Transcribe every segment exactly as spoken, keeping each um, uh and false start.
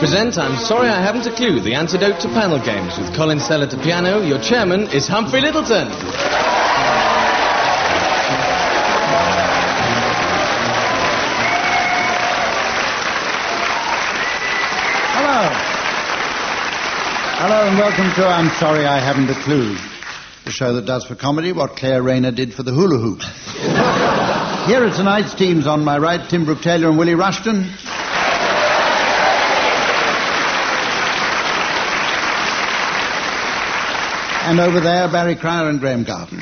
present I'm Sorry I Haven't a Clue, the antidote to panel games. With Colin Sellett at piano, your chairman is Humphrey Littleton. Hello. Hello and welcome to I'm Sorry I Haven't a Clue, the show that does for comedy what Claire Rayner did for the hula hoop. Here are tonight's teams. On my right, Tim Brooke-Taylor and Willie Rushton. And over there, Barry Cryer and Graham Garden.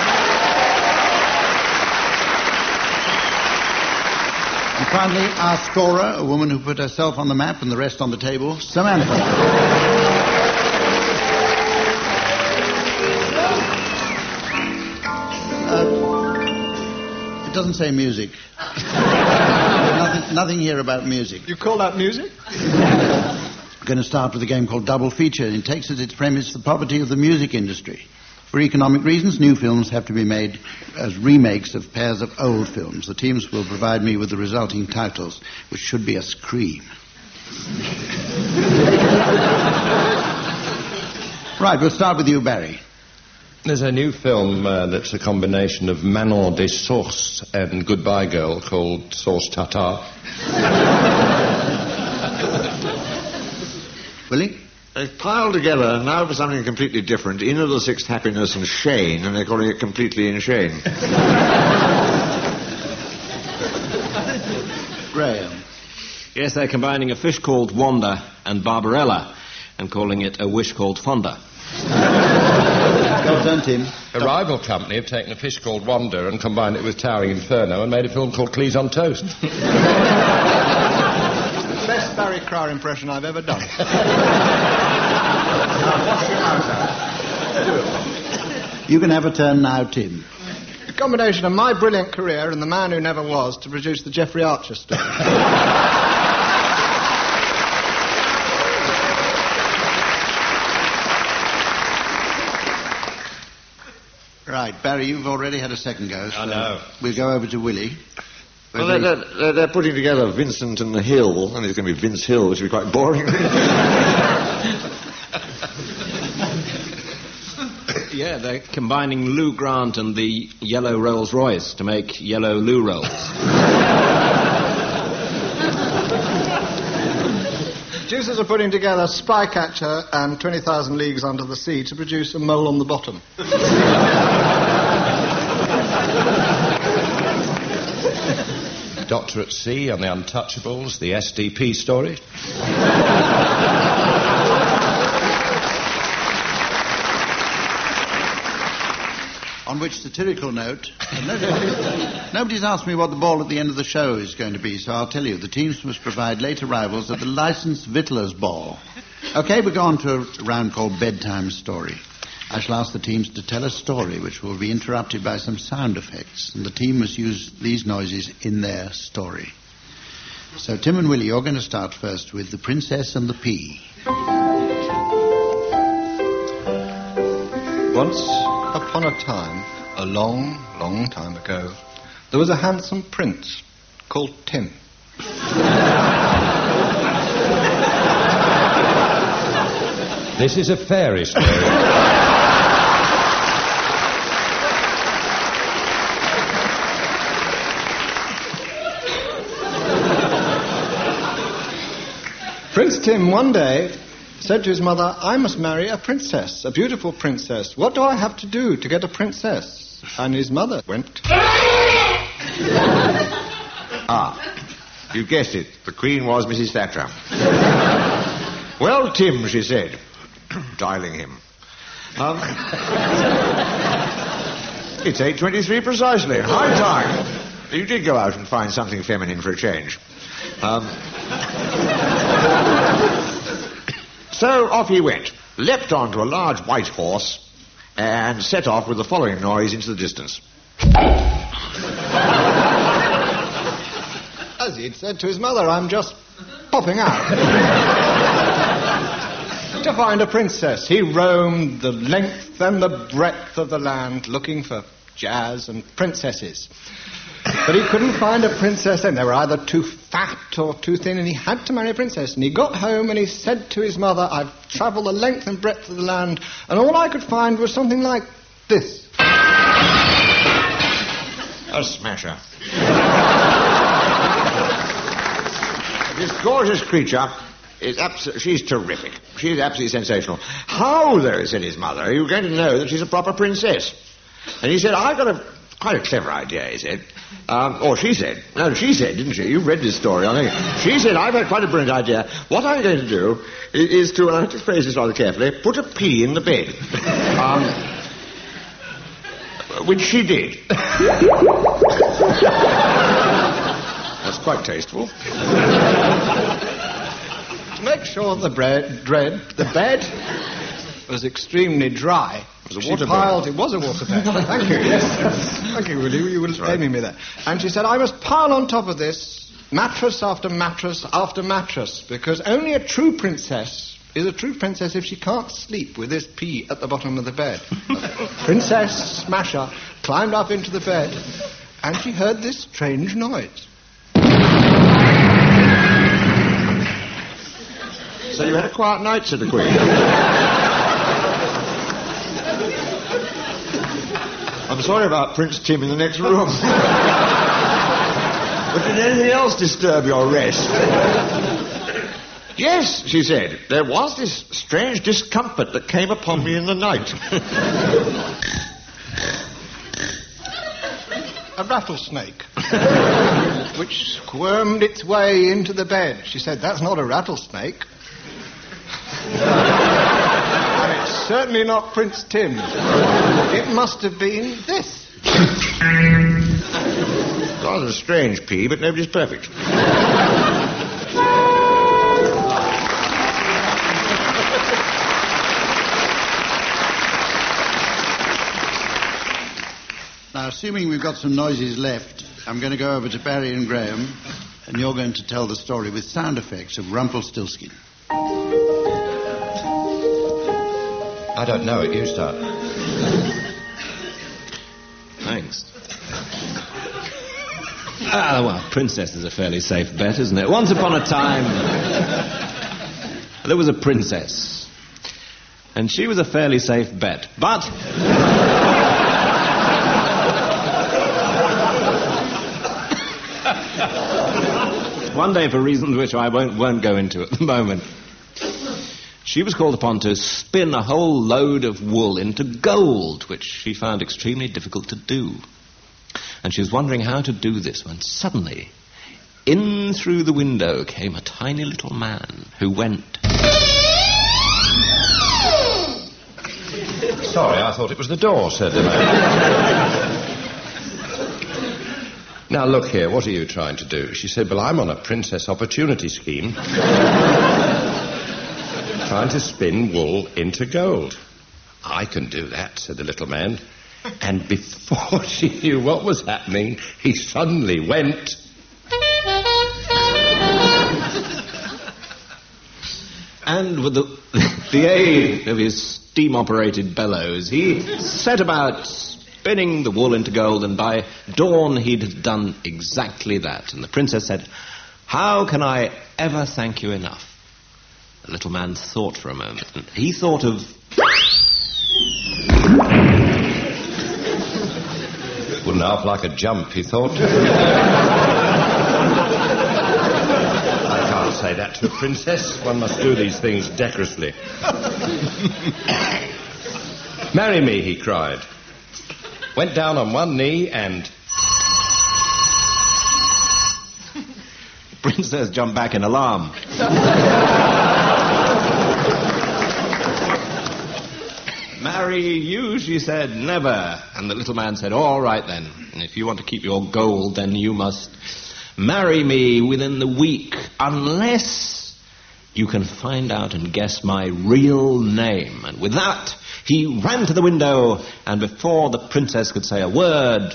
And finally, our scorer, a woman who put herself on the map and the rest on the table, Samantha. Uh, it doesn't say music. nothing, nothing here about music. You call that music? We're going to start with a game called Double Feature. It takes as its premise the poverty of the music industry. For economic reasons, new films have to be made as remakes of pairs of old films. The teams will provide me with the resulting titles, which should be a scream. Right, we'll start with you, Barry. There's a new film uh, that's a combination of Manon des Sources and Goodbye Girl called Sauce Tartare. Willie? They've piled together now for something completely different. In of the Sixth Happiness and Shane, and they're calling it Completely in Shane. Graham? Yes, they're combining a fish called Wanda and Barbarella and calling it A Wish Called Fonda. Well done, Tim. A rival company have taken a fish called Wanda and combined it with Towering Inferno and made a film called Cleese on Toast. Best Barry Cryer impression I've ever done. You can have a turn now, Tim. The combination of my brilliant career and The Man Who Never Was to produce the Jeffrey Archer story. Right, Barry, you've already had a second go. So I know. We'll go over to Willie. Well, they're, they're, they're putting together Vincent and the Hill, and it's going to be Vince Hill, which will be quite boring. Yeah, they're combining Lou Grant and the yellow Rolls Royce to make yellow Lou Rolls. Producers are putting together Spycatcher and twenty thousand Leagues Under the Sea to produce A Mole on the Bottom. Doctor at Sea and the Untouchables, the S D P story. On which satirical note, nobody's, nobody's asked me what the ball at the end of the show is going to be, so I'll tell you. The teams must provide late arrivals at the licensed Vittler's Ball. OK, we go on to a round called Bedtime Story. I shall ask the teams to tell a story which will be interrupted by some sound effects, and the team must use these noises in their story. So, Tim and Willie, you're going to start first with The Princess and the Pea. Once upon a time, a long, long time ago, there was a handsome prince called Tim. This is a fairy story. Prince Tim one day said to his mother, I must marry a princess, a beautiful princess. What do I have to do to get a princess? And his mother went... Ah, you guessed it. The Queen was Missus Thatcher. Well, Tim, she said, dialing him. Um, it's eight twenty-three precisely. High time. You did go out and find something feminine for a change. Um... So off he went, leapt onto a large white horse, and set off with the following noise into the distance. As he'd said to his mother, I'm just popping out. To find a princess, he roamed the length and the breadth of the land, looking for jazz, and princesses. But he couldn't find a princess, and they were either too fat or too thin, and he had to marry a princess. And he got home and he said to his mother, I've travelled the length and breadth of the land, and all I could find was something like this. A smasher. This gorgeous creature is abs- she's terrific. She's absolutely sensational. How, though, said his mother, are you going to know that she's a proper princess? And he said, I've got a quite a clever idea, he said. Um, or she said. No, she said, didn't she? You read this story, I think. She said, I've had quite a brilliant idea. What I'm going to do is, is to, and I have to phrase this rather carefully, put a pea in the bed. Um, which she did. That's quite tasteful. To make sure the bread, dread, the bed was extremely dry, it was a she water piled... bed. It was a water bed. Thank you, yes. Thank you, Willie. You were aiming me there. And she said, I must pile on top of this mattress after mattress after mattress, because only a true princess is a true princess if she can't sleep with this pea at the bottom of the bed. Princess Smasher climbed up into the bed, and she heard this strange noise. So you had a quiet night, said the Queen. I'm sorry about Prince Tim in the next room. But did anything else disturb your rest? Yes, she said, there was this strange discomfort that came upon me in the night. A rattlesnake, which squirmed its way into the bed. She said, that's not a rattlesnake. And it's certainly not Prince Tim. It must have been this. Rather a strange pea, but nobody's perfect. Now, assuming we've got some noises left, I'm going to go over to Barry and Graham, and you're going to tell the story with sound effects of Rumpelstiltskin. I don't know it. You start. Thanks. Ah, well, princess is a fairly safe bet, isn't it? Once upon a time, there was a princess, and she was a fairly safe bet, but... One day, for reasons which I won't, won't go into at the moment, she was called upon to spin a whole load of wool into gold, which she found extremely difficult to do. And she was wondering how to do this when suddenly, in through the window came a tiny little man who went... Sorry, I thought it was the door, said the man. Now, look here, what are you trying to do? She said, well, I'm on a princess opportunity scheme. Trying to spin wool into gold. I can do that, said the little man. And before she knew what was happening, he suddenly went... And with the, the aid of his steam-operated bellows, he set about spinning the wool into gold, and by dawn he'd done exactly that. And the princess said, how can I ever thank you enough? The little man thought for a moment, and he thought of... Wouldn't half like a jump, he thought. I can't say that to a princess. One must do these things decorously. Marry me, he cried. Went down on one knee and... The princess jumped back in alarm. Marry you, she said, never. And the little man said, all right then. And if you want to keep your gold, then you must marry me within the week, unless you can find out and guess my real name. And with that, he ran to the window, and before the princess could say a word...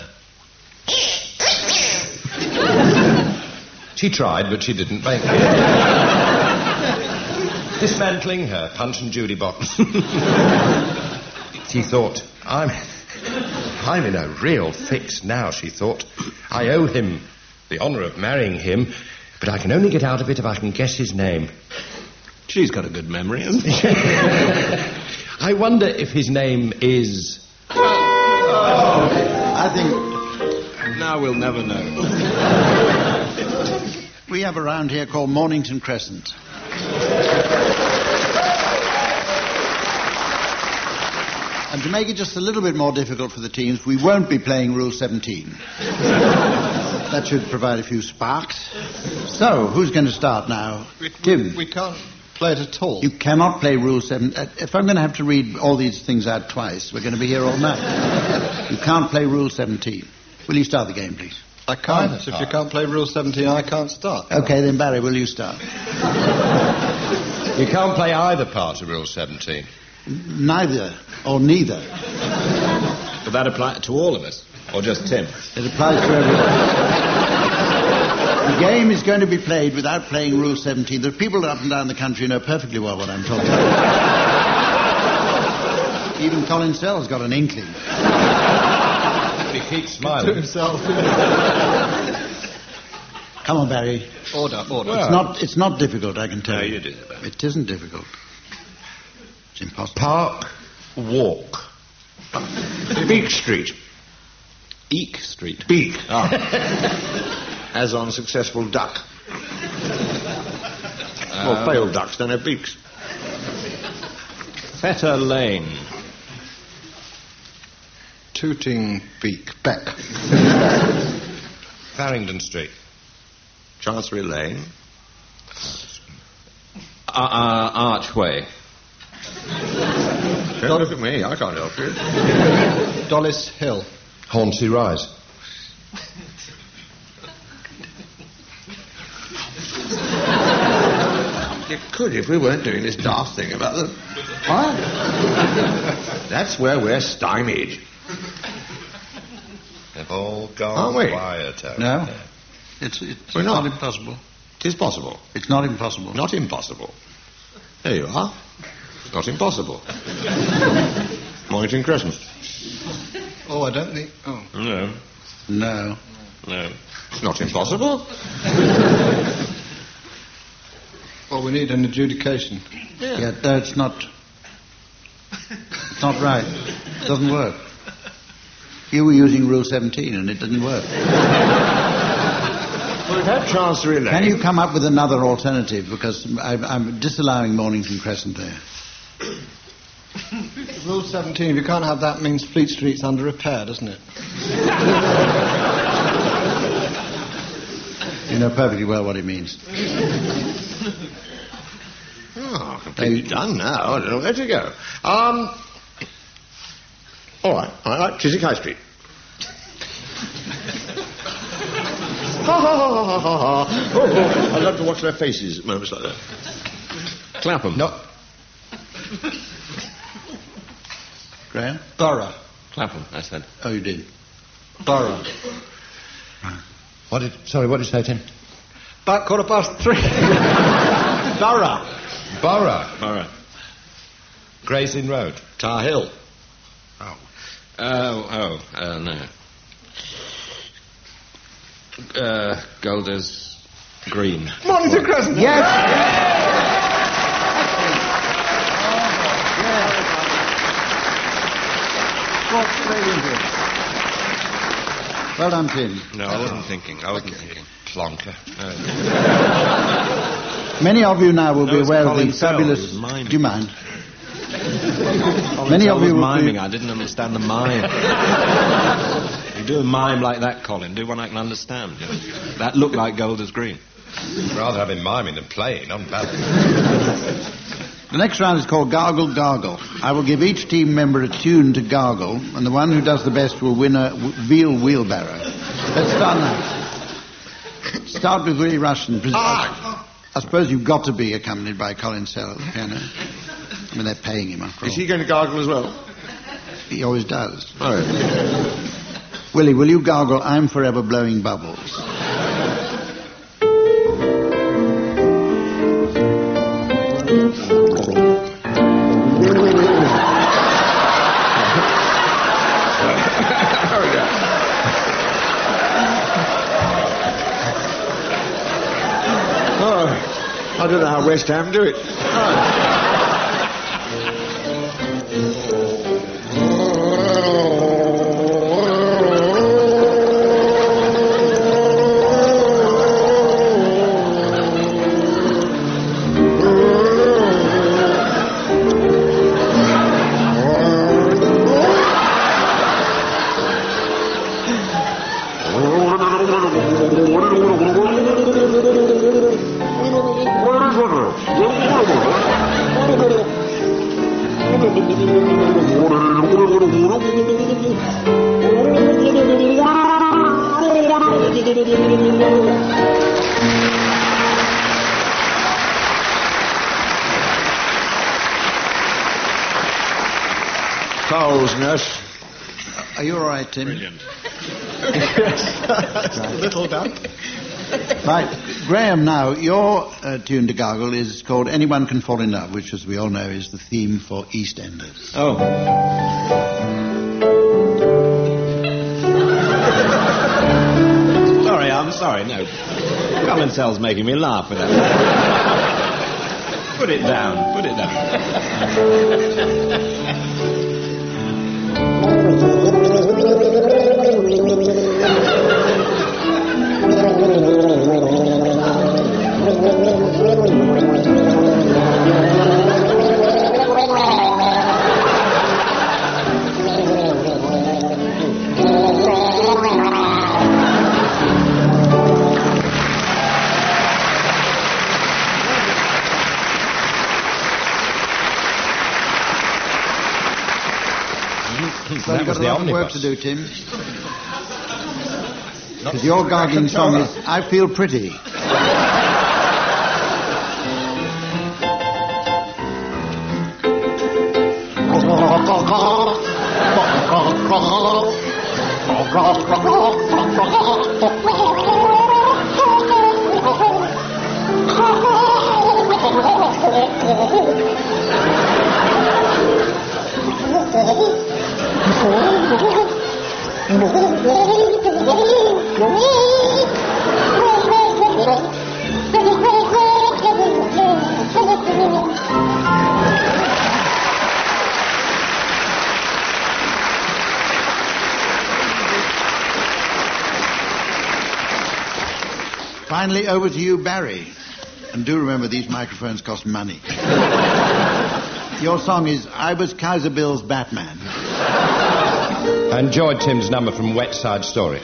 She tried, but she didn't make it. Dismantling her Punch and Judy box. She thought, I'm... I'm in a real fix now, she thought. I owe him the honour of marrying him, but I can only get out of it if I can guess his name. She's got a good memory, hasn't she? I wonder if his name is... I think Now we'll never know. we have a round here called Mornington Crescent. And to make it just a little bit more difficult for the teams, we won't be playing Rule seventeen. That should provide a few sparks. So, who's going to start now? Tim. We can't play it at all. You cannot play Rule seven. Uh, if I'm going to have to read all these things out twice, we're going to be here all night. You can't play Rule seventeen. Will you start the game, please? I can't. If you can't play Rule seventeen, I can't start. Okay, then Barry, will you start? You can't play either part of Rule seventeen. Neither, or neither. Would that apply to all of us? Or just Tim? It applies to everyone. The game is going to be played without playing Rule seventeen. There are people up and down the country who know perfectly well what I'm talking about. Even Colin Sell's got an inkling. He keeps To smiling. himself. Come on, Barry. Order, order. It's not, it's not difficult, I can tell No, you. you did it, Barry. It isn't difficult. It's impossible. Park Walk. Beak Street. Eek Street. Beak. Ah. As on successful duck. well, failed ducks don't have beaks. Fetter Lane. Tooting beak. Beck. Farringdon Street. Chancery Lane. Uh, uh, Archway. Don't look at me, I can't help you. Dollis Hill. Hornsey Rise. You could if we weren't doing this daft thing about the... What? That's where we're stymied. They've all gone Aren't we? quiet out No. there. It's, it's We're not. not. impossible. It is possible. It's not impossible. Not impossible. There you are. It's not impossible. Mornington Crescent. Oh, I don't think... Oh. No. No. No. It's not impossible. Well, we need an adjudication. Yeah. Yeah, no, it's not. It's not right. It doesn't work. You were using Rule seventeen and it didn't work. Well, we've had Chancery Lane. Can you come up with another alternative? Because I, I'm disallowing Mornington Crescent there. Rule seventeen, if you can't have that, means Fleet Street's under repair, doesn't it? You know perfectly well what it means. Oh, completely done now. I don't know where to go. Um, all right. I like Chiswick High Street. Ha ha ha ha ha ha. Oh, oh, I love to watch their faces at moments like that. Clapham. No. Graham? Borough. Clapham, I said. Oh, you did. Borough. What did... Sorry, what did you say, Tim? About quarter past three. Borough. Borough. Borough. Gray's Inn Road. Tar Hill. Oh. Oh, oh, uh, no. Uh, Golders Green. Mornington Crescent. Yes! Well done, Tim. No, I wasn't thinking. I wasn't thinking. Plonker. Many of you now will No, be it's aware of Colin the Sell, fabulous... he was miming. Do you mind? Many I of was you will miming. be... I didn't understand the mime. You do a mime like that, Colin. Do one I can understand. You know? That looked like Golders Green. Rather have him miming than playing, on balance. The next round is called Gargle Gargle. I will give each team member a tune to gargle, and the one who does the best will win a w- veal wheelbarrow. Let's start now. Start with Willie Rushton. Ah! I suppose you've got to be accompanied by Colin Sell at the piano. I mean, they're paying him after all. Is he going to gargle as well? He always does. Oh. Willie, will you gargle I'm Forever Blowing Bubbles? I don't know how West Ham do it. Coles, nurse. Are you all right, Tim? Brilliant. Yes, a little damp. Right, Graham, now, your uh, tune to gargle is called Anyone Can Fall in Love, which, as we all know, is the theme for EastEnders. Oh. Sorry, I'm sorry, no. Colin making me laugh with that. Put it down, put it down. So you've got a lot of work to do, Tim. Because your gargling song is I Feel Pretty. Finally, over to you, Barry. And do remember, these microphones cost money. Your song is I Was Kaiser Bill's Batman. I enjoyed Tim's number from Wet Side Story.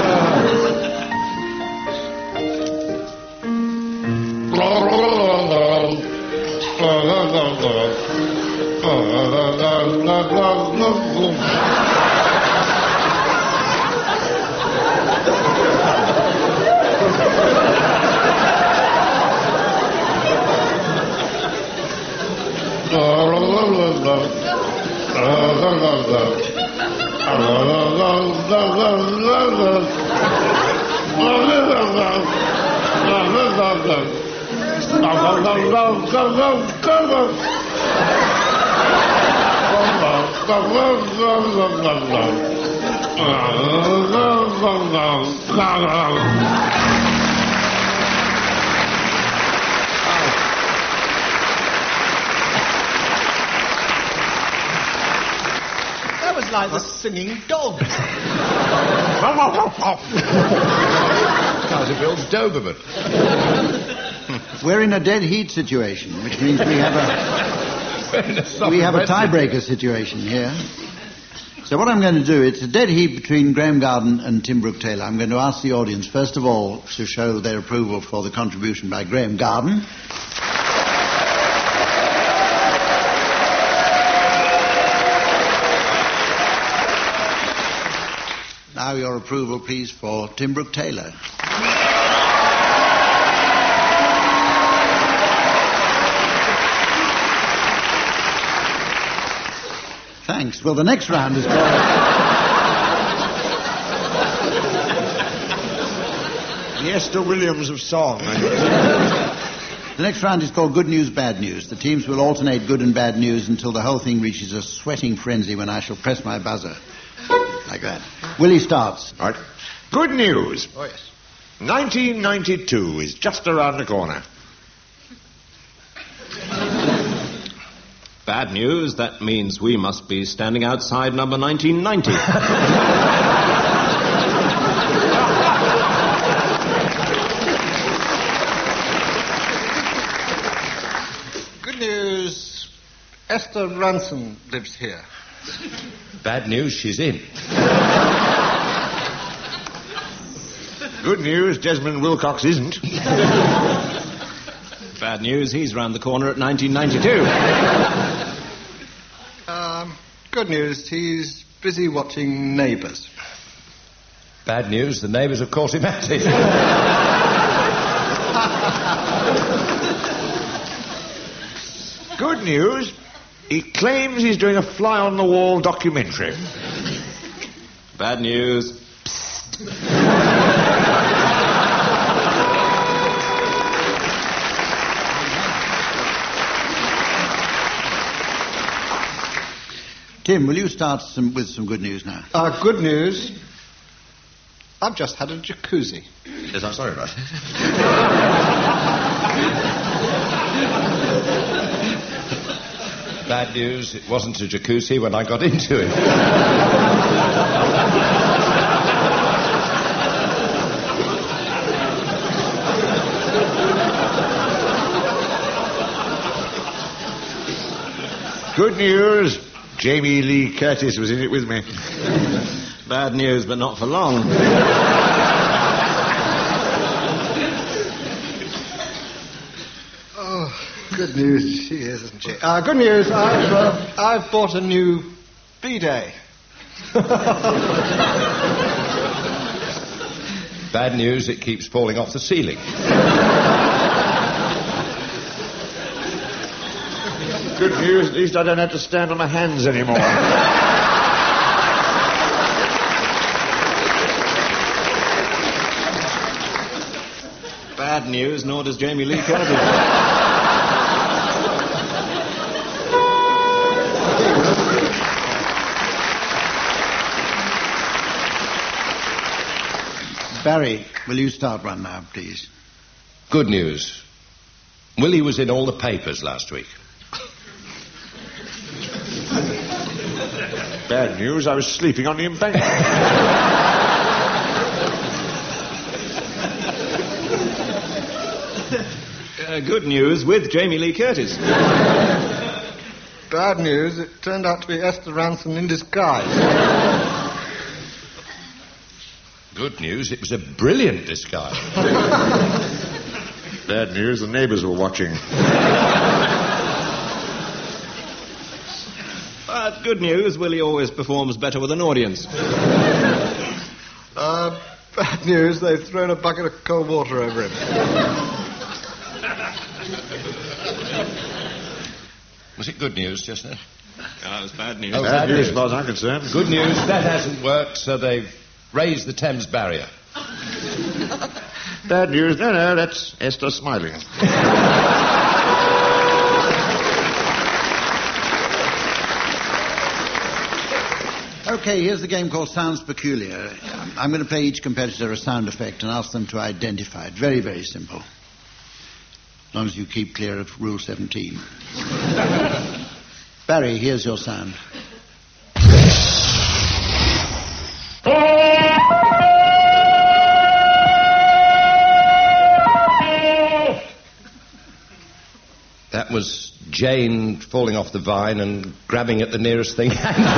That was like the singing dog. Kaiser Bill's Doberman. We're in a dead heat situation, which means we have a we have a tiebreaker situation here. So what I'm going to do, it's a dead heat between Graham Garden and Tim Brooke Taylor. I'm going to ask the audience, first of all, to show their approval for the contribution by Graham Garden. Now your approval, please, for Tim Brooke Taylor. Thanks. Well, the next round is called... The Esther Williams of song. The next round is called Good News, Bad News. The teams will alternate good and bad news until the whole thing reaches a sweating frenzy when I shall press my buzzer. Like that. Willie starts. All right. Good news. Oh, yes. nineteen ninety-two is just around the corner. Bad news, that means we must be standing outside number nineteen ninety. Good news, Esther Ransom lives here. Bad news, she's in. Good news, Desmond Wilcox isn't. Bad news, he's round the corner at nineteen ninety-two. Um, good news, he's busy watching Neighbours. Bad news, the neighbours have caught him at it. Good news, he claims he's doing a fly-on-the-wall documentary. Bad news. Tim, will you start some, with some good news now? Uh, good news, I've just had a jacuzzi. Yes, I'm sorry about it. Bad news, it wasn't a jacuzzi when I got into it. Good news, Jamie Lee Curtis was in it with me. Bad news, but not for long. Oh, good news, she is, isn't she? Uh, good news, I've, uh, I've bought a new bidet. Bad news, it keeps falling off the ceiling. Good news, at least I don't have to stand on my hands anymore. Bad news, nor does Jamie Lee Curtis. Barry, will you start one now, please? Good news. Willie was in all the papers last week. Bad news, I was sleeping on the embankment. Uh, good news, with Jamie Lee Curtis. Bad news, it turned out to be Esther Ransom in disguise. Good news, it was a brilliant disguise. Bad news, the neighbours were watching. But good news, Willie always performs better with an audience. Uh, bad news, they've thrown a bucket of cold water over him. Was it good news just now? Oh, that was bad news. Oh, Bad news, as far as I'm concerned. Good news, that hasn't worked, so they've raised the Thames barrier. Bad news, no, no, that's Esther smiling. Okay, here's the game called Sounds Peculiar. I'm going to play each competitor a sound effect and ask them to identify it. Very, very simple. As long as you keep clear of Rule seventeen. Barry, here's your sound. That was Jane falling off the vine and grabbing at the nearest thing.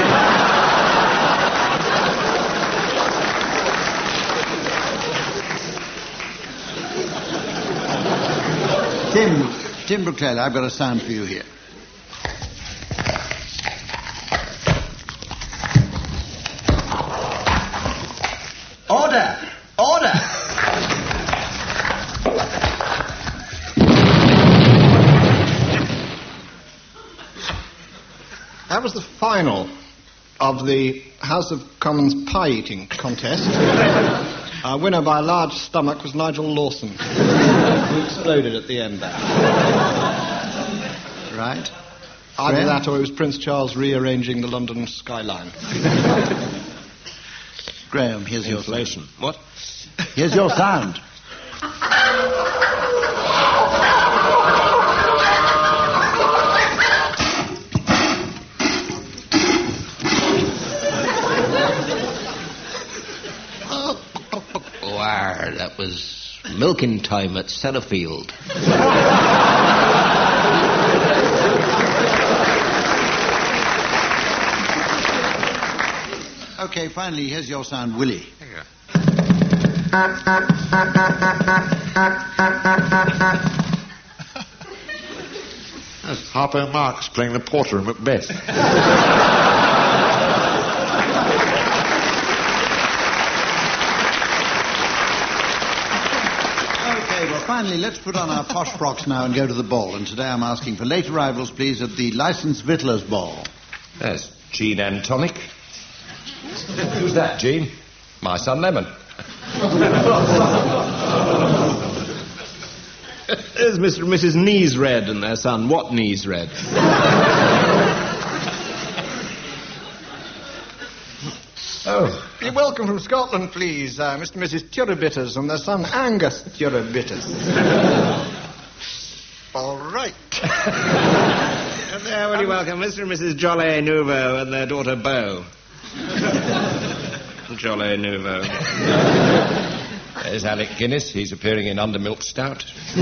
Tim, Tim Brooklyn, I've got a sound for you here. Order! Order! That was the final of the House of Commons pie-eating contest. Our winner by a large stomach was Nigel Lawson, who exploded at the end there. Right. Either Graham? that or it was Prince Charles rearranging the London skyline. Graham, here's your Inflation. sound. What? Here's your sound. car. That was milking time at Sellafield. Okay, finally, here's your sound, Willie. That's Harpo Marx playing the porter in Macbeth. Okay, well, finally, let's put on our posh frocks now and go to the ball. And today I'm asking for late arrivals, please, at the Licensed Victualers Ball. There's Gene and Tonic. Who's that, Gene? My son Lemon. There's Mister and Missus Knees Red and their son What Knees Red. Oh. Be welcome from Scotland, please, uh, Mister and Missus Turabitters and their son Angus Turabitters. All right. And there, will you welcome Mister and Missus Jolly Nouveau and their daughter Beau. Jolly Nouveau. There's Alec Guinness. He's appearing in Undermilk Stout.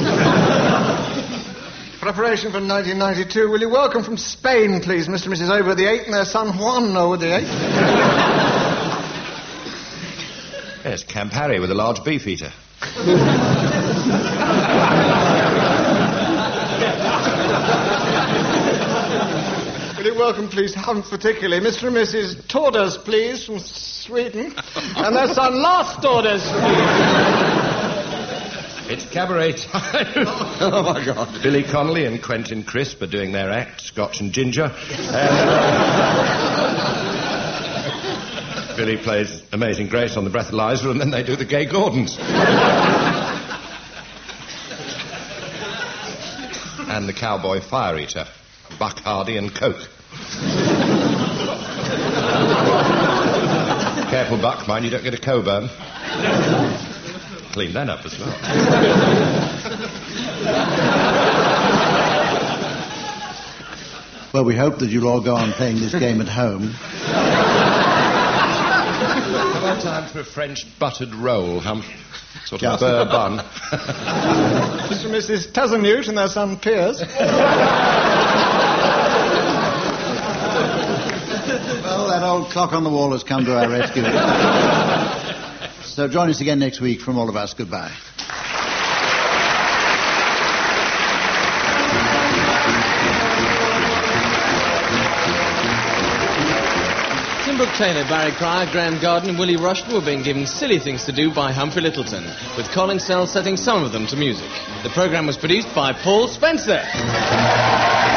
Preparation for nineteen ninety-two. Will you welcome from Spain, please, Mister and Missus Over the Eight and their son Juan Over the Eight. There's Camp Harry with a large beef eater. Will you welcome, please, haven't particularly, Mister and Missus Torders, please, from Sweden, and their son Lars Torders. It's cabaret time. Oh, my God. Billy Connolly and Quentin Crisp are doing their act, Scotch and Ginger. And, uh, Billy plays Amazing Grace on the breathalyzer, and then they do the Gay Gordons. And the Cowboy Fire Eater, Buck Hardy and Coke. Careful, Buck, mind you don't get a Coburn. Clean that up as well. Well, we hope that you'll all go on playing this game at home. About time for a French buttered roll, hum. Sort of a burr bun. Mister and Missus Tazanute and their son Piers. Well, that old clock on the wall has come to our rescue. So join us again next week. From all of us, goodbye. Tim Brooke Taylor, Barry Cryer, Graham Garden and Willie Rushton were being given silly things to do by Humphrey Littleton, with Colin Sell setting some of them to music. The programme was produced by Paul Spencer.